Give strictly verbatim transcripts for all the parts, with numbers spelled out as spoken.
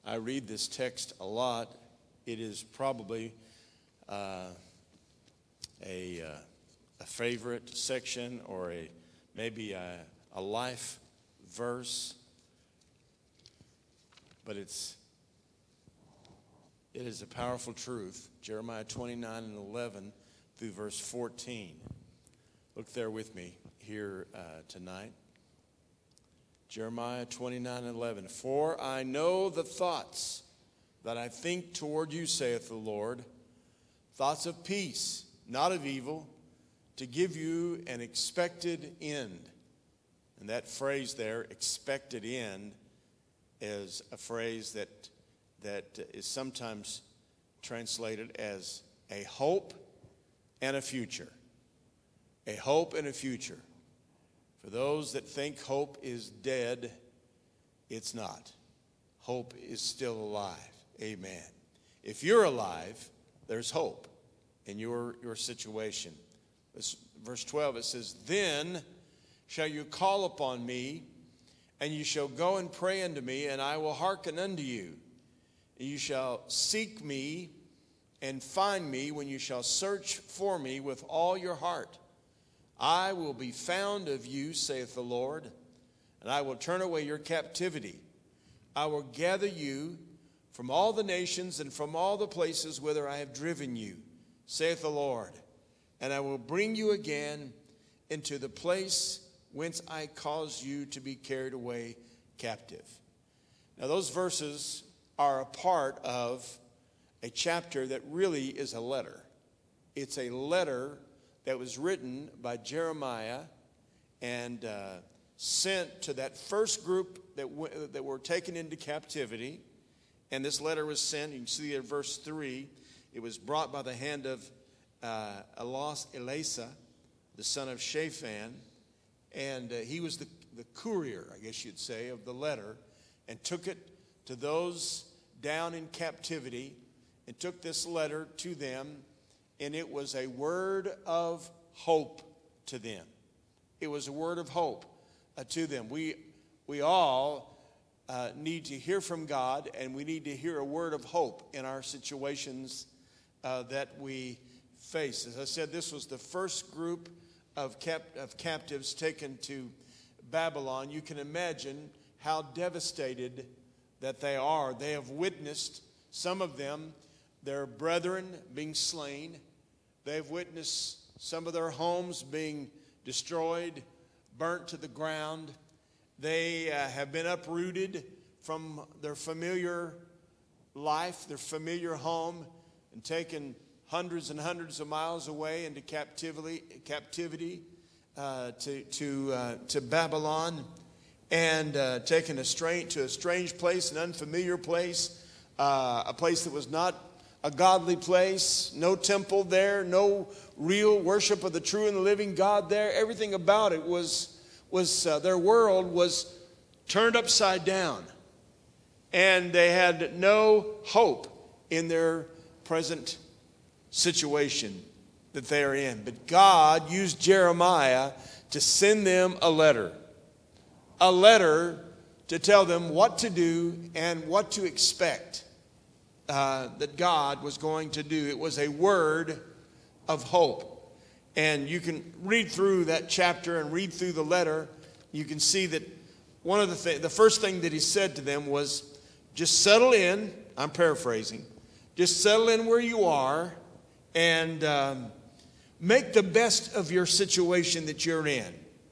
I read this text a lot. It is probably uh, a, uh, a favorite section or a maybe a, a life verse, but it's it is a powerful truth. Jeremiah twenty-nine and eleven through verse fourteen. Look there with me here uh, tonight. Jeremiah twenty-nine and eleven. For I know the thoughts that I think toward you, saith the Lord, thoughts of peace, not of evil, to give you an expected end. And that phrase there, expected end, is a phrase that that is sometimes translated as a hope and a future. A hope and a future. For those that think hope is dead, it's not. Hope is still alive. Amen. If you're alive, there's hope in your, your situation. This, verse twelve, it says, Then shall you call upon me, and you shall go and pray unto me, and I will hearken unto you. And you shall seek me and find me when you shall search for me with all your heart. I will be found of you, saith the Lord, and I will turn away your captivity. I will gather you from all the nations and from all the places whither I have driven you, saith the Lord, and I will bring you again into the place whence I caused you to be carried away captive. Now those verses are a part of a chapter that really is a letter. It's a letter that was written by Jeremiah and uh, sent to that first group that, w- that were taken into captivity. And this letter was sent, you can see in verse three, it was brought by the hand of uh, Elas, Elasa, the son of Shaphan. And uh, he was the, the courier, I guess you'd say, of the letter, and took it to those down in captivity, and took this letter to them, and it was a word of hope to them. It was a word of hope uh, to them. We, we all uh, need to hear from God, and we need to hear a word of hope in our situations uh, that we face. As I said, this was the first group of, cap- of captives taken to Babylon. You can imagine how devastated that they are. They have witnessed, some of them, their brethren being slain. They have witnessed some of their homes being destroyed, burnt to the ground. They uh, have been uprooted from their familiar life, their familiar home, and taken hundreds and hundreds of miles away into captivity, captivity uh, to to uh, to Babylon, and uh, taken a strange to a strange place, an unfamiliar place, uh, a place that was not a godly place, no temple there, no real worship of the true and the living God there. Everything about it was, was uh, their world was turned upside down. And they had no hope in their present situation that they are in. But God used Jeremiah to send them a letter. A letter to tell them what to do and what to expect. Uh, that God was going to do. It was a word of hope. And you can read through that chapter and read through the letter. You can see that one of the th- the first thing that he said to them was, just settle in. I'm paraphrasing. Just settle in where you are and um, make the best of your situation that you're in.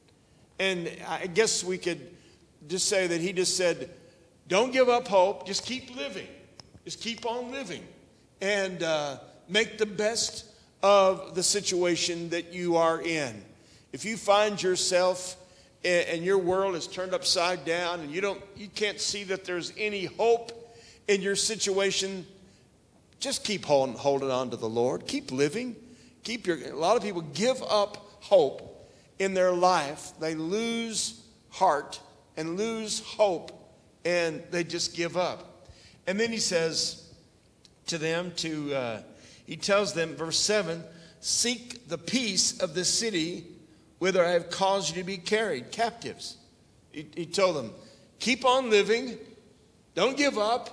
And I guess we could just say that he just said, don't give up hope. Just keep living. Just keep on living and uh, make the best of the situation that you are in. If you find yourself and your world is turned upside down and you don't, you can't see that there's any hope in your situation, just keep holding, holding on to the Lord. Keep living. Keep your. A lot of people give up hope in their life. They lose heart and lose hope, and they just give up. And then he says to them, to uh, he tells them, verse seven, seek the peace of the city whither I have caused you to be carried, captives. He, he told them, keep on living, don't give up,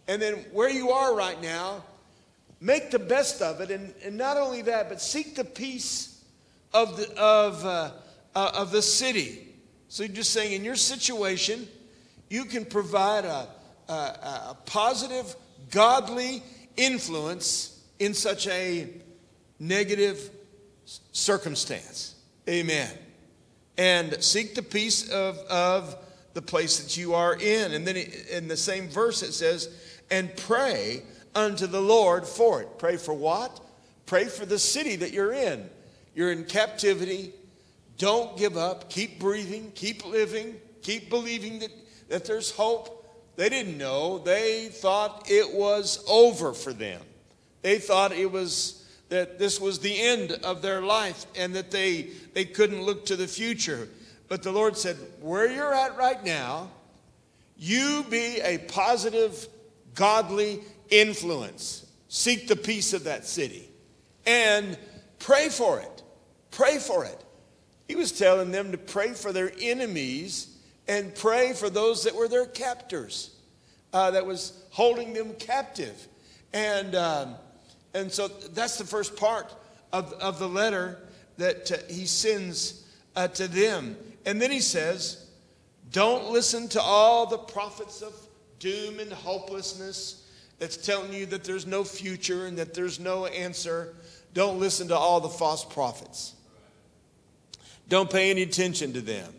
And then where you are right now, make the best of it. And, and not only that, but seek the peace of the, of, uh, uh, of the city. So you're just saying in your situation, you can provide a, a, a positive, godly influence in such a negative circumstance. Amen. And seek the peace of, of the place that you are in. And then in the same verse it says, and pray unto the Lord for it. Pray for what? Pray for the city that you're in. You're in captivity. Don't give up. Keep breathing. Keep living. Keep believing that, that there's hope. They didn't know. They thought it was over for them. They thought it was that this was the end of their life and that they, they couldn't look to the future. But the Lord said, where you're at right now, you be a positive, godly influence. Seek the peace of that city and pray for it. Pray for it. He was telling them to pray for their enemies and pray for those that were their captors, uh, that was holding them captive. And um, and so that's the first part of, of the letter that uh, he sends uh, to them. And then he says, don't listen to all the prophets of doom and hopelessness that's telling you that there's no future and that there's no answer. Don't listen to all the false prophets. Don't pay any attention to them.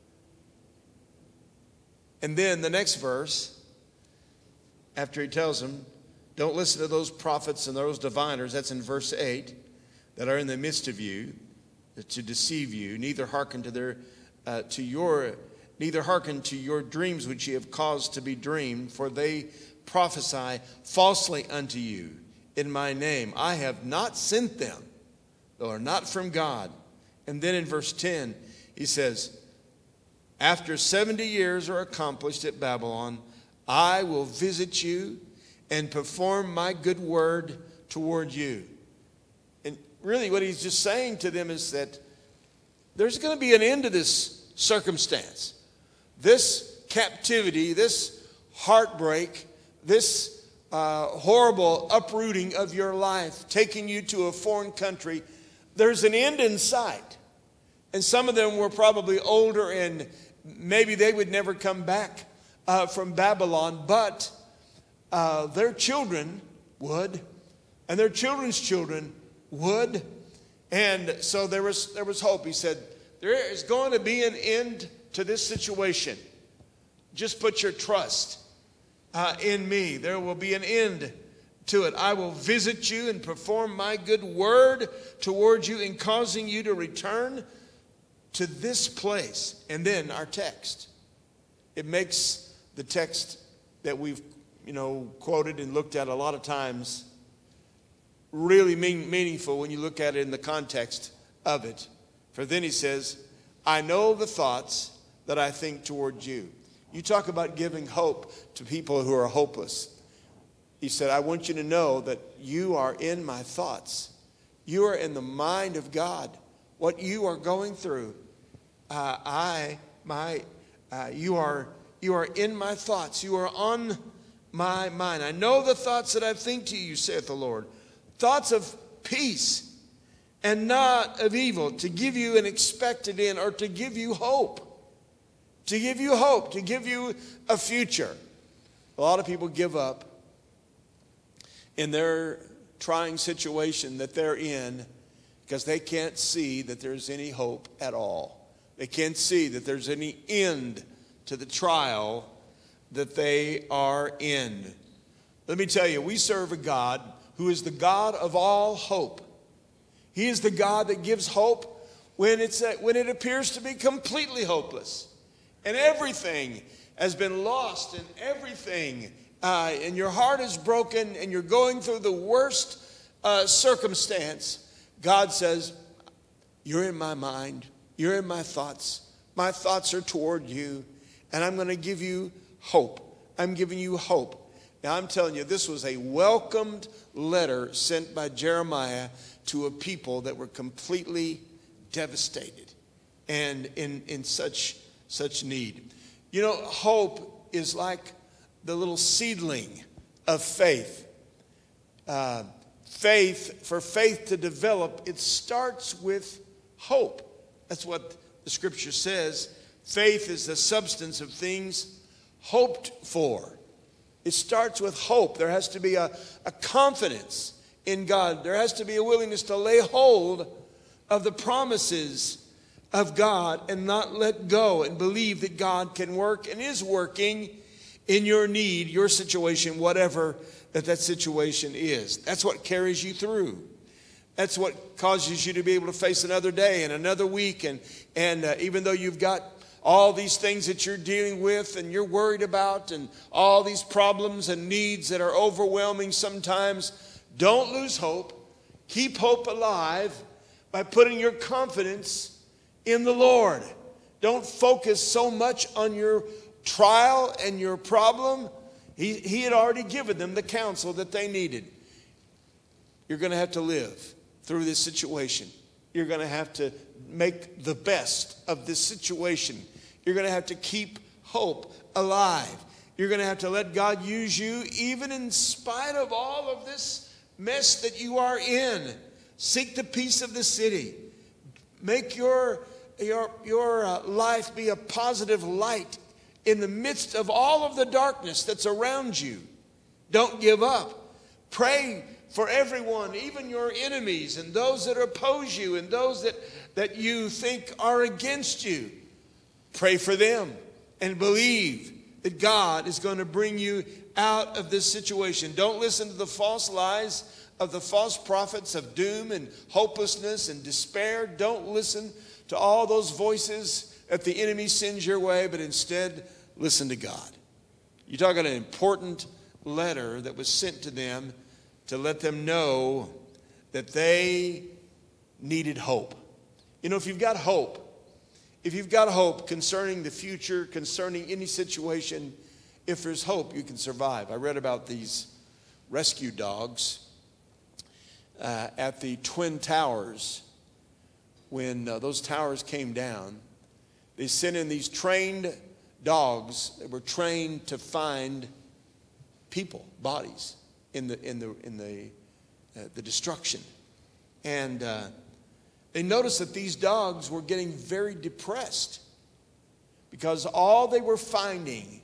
And then the next verse, after he tells them, don't listen to those prophets and those diviners, that's in verse eight, that are in the midst of you to deceive you, neither hearken to their uh, to your neither hearken to your dreams which ye have caused to be dreamed, for they prophesy falsely unto you in my name. I have not sent them, they are not from God. And then in verse ten, he says, after seventy years are accomplished at Babylon, I will visit you and perform my good word toward you. And really what he's just saying to them is that there's going to be an end to this circumstance. This captivity, this heartbreak, this uh, horrible uprooting of your life, taking you to a foreign country, there's an end in sight. And some of them were probably older and maybe they would never come back uh, from Babylon, but uh, their children would, and their children's children would. And so there was, there was hope. He said, there is going to be an end to this situation. Just put your trust uh, in me. There will be an end to it. I will visit you and perform my good word toward you in causing you to return to this place. And then our text. It makes the text that we've, you know, quoted and looked at a lot of times really mean, meaningful when you look at it in the context of it. For then he says, I know the thoughts that I think toward you. You talk about giving hope to people who are hopeless. He said, I want you to know that you are in my thoughts. You are in the mind of God. What you are going through, uh, I, my, uh, you are, you are in my thoughts. You are on my mind. I know the thoughts that I think to you, saith the Lord. Thoughts of peace and not of evil, to give you an expected end, or to give you hope. To give you hope, to give you a future. A lot of people give up in their trying situation that they're in because they can't see that there's any hope at all. They can't see that there's any end to the trial that they are in. Let me tell you, we serve a God who is the God of all hope. He is the God that gives hope when it's a, when it appears to be completely hopeless. And everything has been lost, and everything, uh, and your heart is broken, and you're going through the worst uh, circumstance. God says, you're in my mind. You're in my thoughts. My thoughts are toward you, and I'm going to give you hope. I'm giving you hope. Now, I'm telling you, this was a welcomed letter sent by Jeremiah to a people that were completely devastated and in, in such, such need. You know, hope is like the little seedling of faith. Uh, faith, for faith to develop, it starts with hope. That's what the scripture says. Faith is the substance of things hoped for. It starts with hope. There has to be a, a confidence in God. There has to be a willingness to lay hold of the promises of God and not let go, and believe that God can work and is working in your need, your situation, whatever that that situation is. That's what carries you through. That's what causes you to be able to face another day and another week. And, and uh, even though you've got all these things that you're dealing with and you're worried about, and all these problems and needs that are overwhelming sometimes, don't lose hope. Keep hope alive by putting your confidence in the Lord. Don't focus so much on your trial and your problem. He, he had already given them the counsel that they needed. You're going to have to live through this situation. You're going to have to make the best of this situation. You're going to have to keep hope alive. You're going to have to let God use you even in spite of all of this mess that you are in. Seek the peace of the city. Make your, your, your uh, life be a positive light in the midst of all of the darkness that's around you. Don't give up. Pray for everyone, even your enemies and those that oppose you and those that, that you think are against you. Pray for them and believe that God is going to bring you out of this situation. Don't listen to the false lies of the false prophets of doom and hopelessness and despair. Don't listen to all those voices that the enemy sends your way, but instead listen to God. You're talking an important letter that was sent to them to let them know that they needed hope. You know, if you've got hope, if you've got hope concerning the future, concerning any situation, if there's hope, you can survive. I read about these rescue dogs uh, at the Twin Towers. When uh, those towers came down, they sent in these trained dogs that were trained to find people, bodies in the in the in the uh, the destruction. And uh, they noticed that these dogs were getting very depressed because all they were finding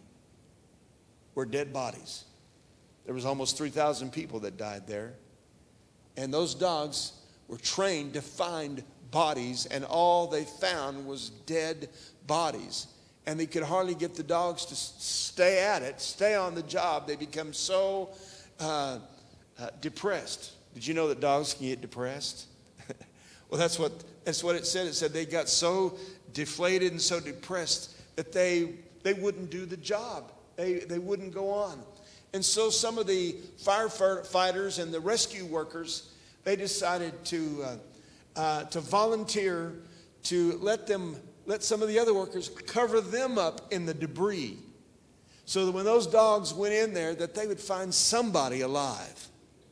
were dead bodies. There was almost three thousand people that died there. And those dogs were trained to find bodies, and all they found was dead bodies. And they could hardly get the dogs to stay at it, stay on the job. They become so uh, uh, depressed. Did you know that dogs can get depressed? Well, that's what that's what it said. It said they got so deflated and so depressed that they they wouldn't do the job. They they wouldn't go on. And so some of the firefighters and the rescue workers, they decided to uh, uh, to volunteer to let them let some of the other workers cover them up in the debris, so that when those dogs went in there, that they would find somebody alive,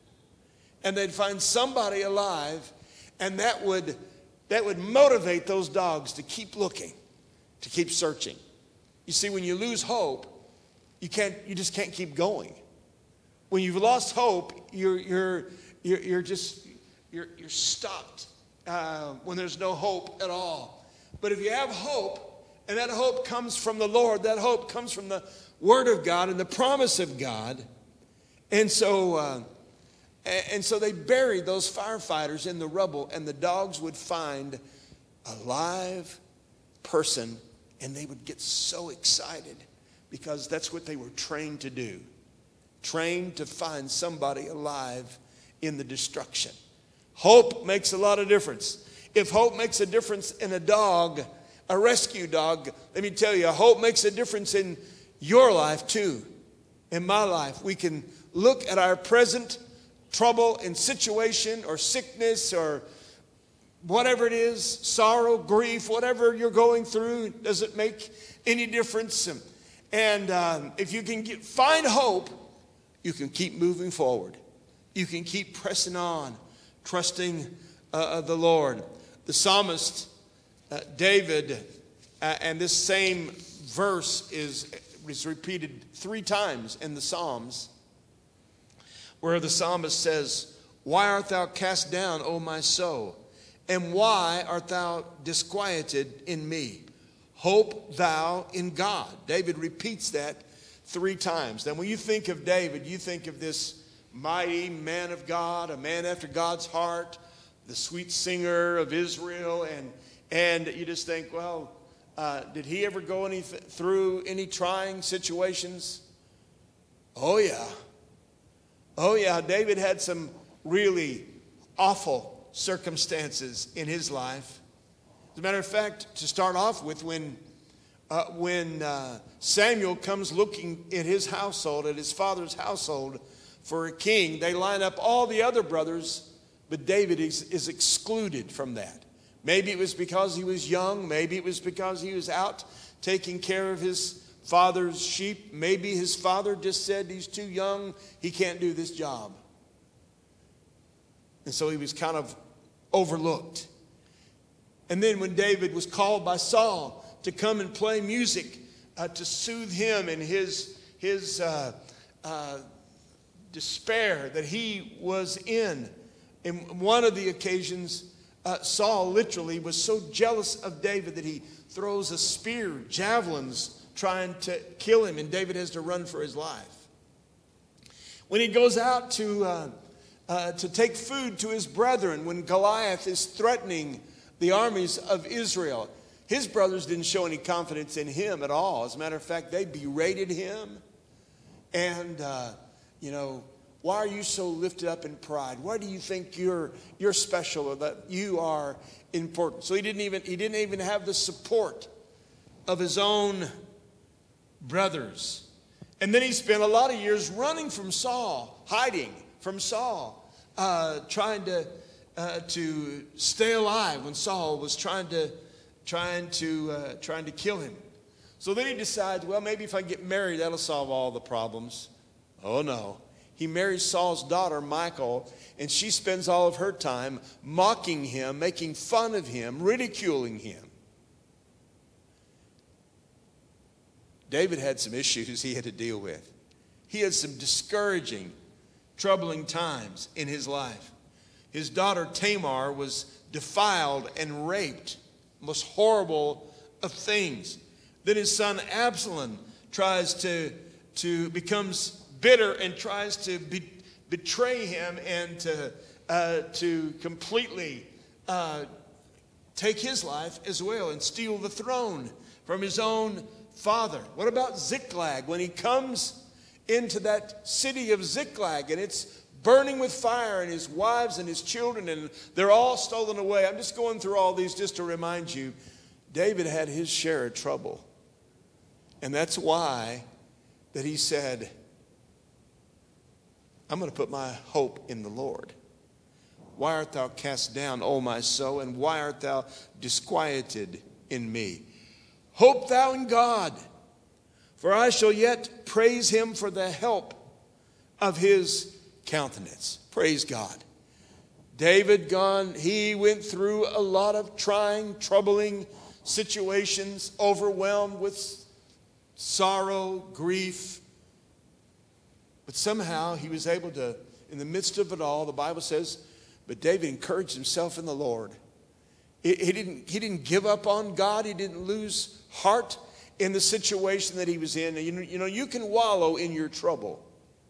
and they'd find somebody alive. And that would that would motivate those dogs to keep looking, to keep searching. You see, when you lose hope, you can't you just can't keep going. When you've lost hope, you're you're you're, you're just you're you're stopped uh, when there's no hope at all. But if you have hope, and that hope comes from the Lord, that hope comes from the Word of God and the promise of God, and so. Uh, And so they buried those firefighters in the rubble, and the dogs would find a live person, and they would get so excited because that's what they were trained to do. Trained to find somebody alive in the destruction. Hope makes a lot of difference. If hope makes a difference in a dog, a rescue dog, let me tell you, hope makes a difference in your life too. In my life, we can look at our present trouble and situation or sickness or whatever it is, sorrow, grief, whatever you're going through, doesn't make any difference. And um, if you can get, find hope, you can keep moving forward. You can keep pressing on, trusting uh, the Lord. The psalmist, uh, David, uh, and this same verse is, is repeated three times in the Psalms. where the psalmist says, "Why art thou cast down, O my soul? And why art thou disquieted in me? Hope thou in God." David repeats that three times. Now, when you think of David, you think of this mighty man of God, a man after God's heart, the sweet singer of Israel, and and you just think, well, uh, did he ever go any through any trying situations? Oh yeah, oh yeah. David had some really awful circumstances in his life. As a matter of fact, to start off with, when uh, when uh, Samuel comes looking at his household, at his father's household for a king, they line up all the other brothers, but David is, is excluded from that. Maybe it was because he was young. Maybe it was because he was out taking care of his father's sheep. Maybe his father just said he's too young, he can't do this job. And so he was kind of overlooked. And then when David was called by Saul to come and play music uh, to soothe him in his, his uh, uh, despair that he was in, in one of the occasions, uh, Saul literally was so jealous of David that he throws a spear, javelins, trying to kill him, and David has to run for his life. When he goes out to uh, uh, to take food to his brethren, when Goliath is threatening the armies of Israel, his brothers didn't show any confidence in him at all. As a matter of fact, they berated him. And, uh, you know, why are you so lifted up in pride? Why do you think you're you're special, or that you are important? So he didn't even he didn't even have the support of his own brothers. And then he spent a lot of years running from Saul, hiding from Saul, uh, trying to uh, to stay alive when Saul was trying to trying to uh, trying to kill him. So then he decides, well, maybe if I get married, that'll solve all the problems. Oh no. He marries Saul's daughter, Michal, and she spends all of her time mocking him, making fun of him, ridiculing him. David had some issues he had to deal with. He had some discouraging, troubling times in his life. His daughter Tamar was defiled and raped, most horrible of things. Then his son Absalom tries to, to becomes bitter and tries to be, betray him and to, uh, to completely uh, take his life as well and steal the throne from his own father. What about Ziklag? When he comes into that city of Ziklag and it's burning with fire, and his wives and his children, and they're all stolen away. I'm just going through all these just to remind you, David had his share of trouble. And that's why that he said, I'm going to put my hope in the Lord. Why art thou cast down, O my soul, and why art thou disquieted in me? Hope thou in God, for I shall yet praise him for the help of his countenance. Praise God. David gone, he went through a lot of trying, troubling situations, overwhelmed with sorrow, grief. But somehow he was able to, in the midst of it all, the Bible says, but David encouraged himself in the Lord. He, he didn't, he didn't give up on God. He didn't lose heart in the situation that he was in. You know, you know, you can wallow in your trouble.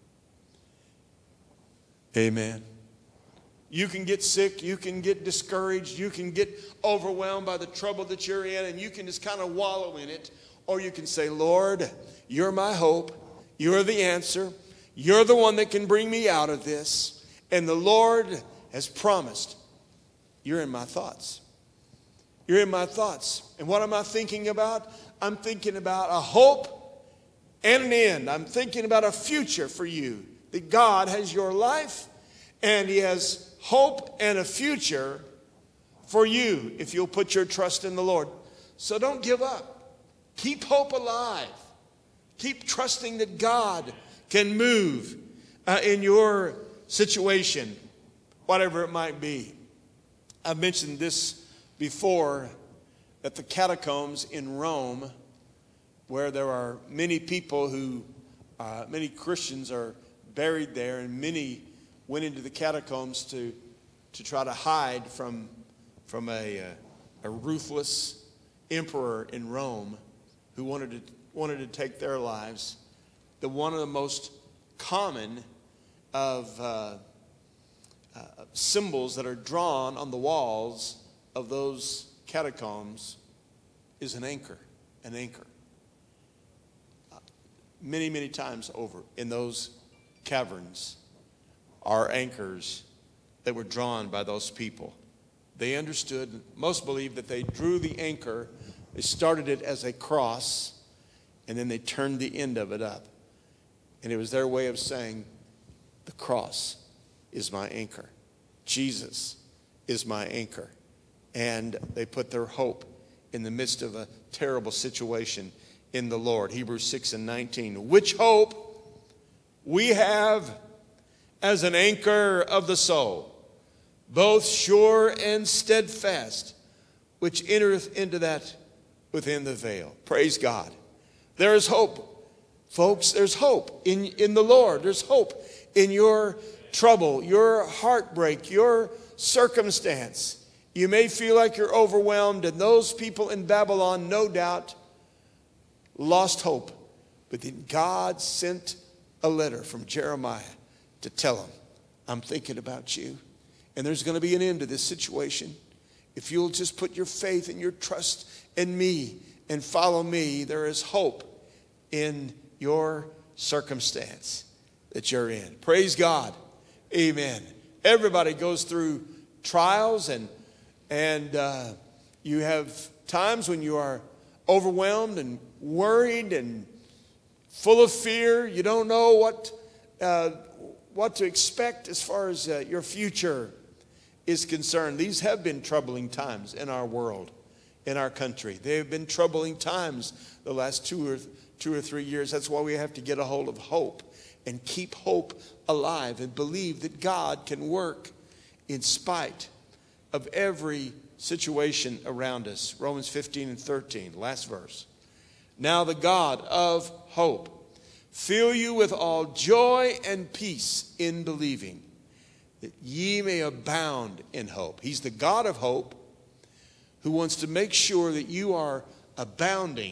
Amen. You can get sick. You can get discouraged. You can get overwhelmed by the trouble that you're in, and you can just kind of wallow in it. Or you can say, Lord, you're my hope. You're the answer. You're the one that can bring me out of this. And the Lord has promised, you're in my thoughts. You're in my thoughts. And what am I thinking about? I'm thinking about a hope and an end. I'm thinking about a future for you. That God has your life, and he has hope and a future for you if you'll put your trust in the Lord. So don't give up. Keep hope alive. Keep trusting that God can move uh, in your situation, whatever it might be. I've mentioned this before, that the catacombs in Rome, where there are many people who, uh, many Christians are buried there, and many went into the catacombs to, to try to hide from, from a, a ruthless emperor in Rome who wanted to, wanted to take their lives. The one of the most common of uh, uh, symbols that are drawn on the walls of those catacombs is an anchor, an anchor. Uh, many, many times over in those caverns are anchors that were drawn by those people. They understood, most believe that they drew the anchor, they started it as a cross, and then they turned the end of it up. And it was their way of saying, the cross is my anchor. Jesus is my anchor. And they put their hope in the midst of a terrible situation in the Lord. Hebrews six and nineteen. Which hope we have as an anchor of the soul, both sure and steadfast, which entereth into that within the veil. Praise God. There is hope. Folks, there's hope in, in the Lord. There's hope in your trouble, your heartbreak, your circumstance. You may feel like you're overwhelmed, and those people in Babylon, no doubt, lost hope. But then God sent a letter from Jeremiah to tell them, I'm thinking about you, and there's going to be an end to this situation. If you'll just put your faith and your trust in me and follow me, there is hope in your circumstance that you're in. Praise God. Amen. Everybody goes through trials, and and uh, you have times when you are overwhelmed and worried and full of fear. You don't know what uh, what to expect as far as uh, your future is concerned. These have been troubling times in our world, in our country. They have been troubling times the last two or two or three years. That's why we have to get a hold of hope and keep hope alive and believe that God can work in spite of every situation around us. Romans fifteen and thirteen, last verse. Now the God of hope fill you with all joy and peace in believing, that ye may abound in hope. He's the God of hope who wants to make sure that you are abounding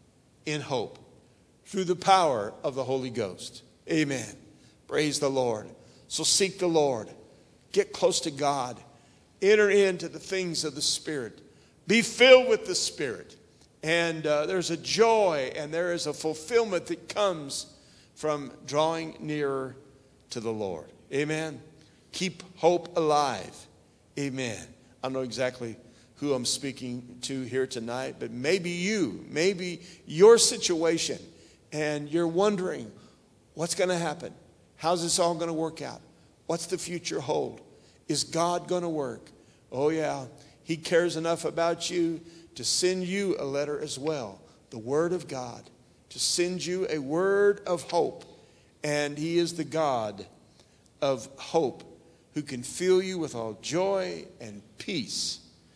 in hope through the power of the Holy Ghost. Amen. Praise the Lord. So seek the Lord. Get close to God. Enter into the things of the Spirit. Be filled with the Spirit. And uh, there's a joy and there is a fulfillment that comes from drawing nearer to the Lord. Amen. Keep hope alive. Amen. I don't know exactly who I'm speaking to here tonight, but maybe you, maybe your situation, and you're wondering, what's going to happen? How's this all going to work out? What's the future hold? Is God going to work? Oh, yeah. He cares enough about you to send you a letter as well, the Word of God, to send you a word of hope. And He is the God of hope who can fill you with all joy and peace,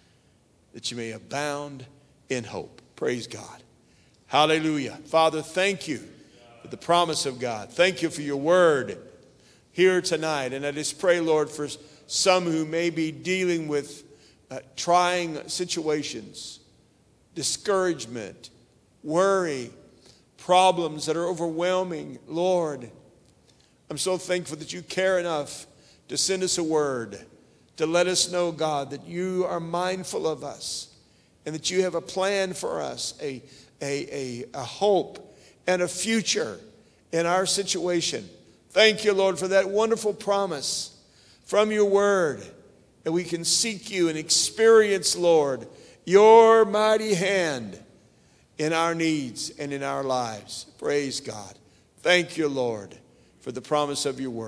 that you may abound in hope. Praise God. Hallelujah. Father, thank you for the promise of God. Thank you for your word here tonight. And I just pray, Lord, for some who may be dealing with uh, trying situations, discouragement, worry, problems that are overwhelming. Lord, I'm so thankful that you care enough to send us a word, to let us know, God, that you are mindful of us and that you have a plan for us, a, a, a, a hope and a future in our situation. Thank you, Lord, for that wonderful promise from your word, that we can seek you and experience, Lord, your mighty hand in our needs and in our lives. Praise God. Thank you, Lord, for the promise of your word.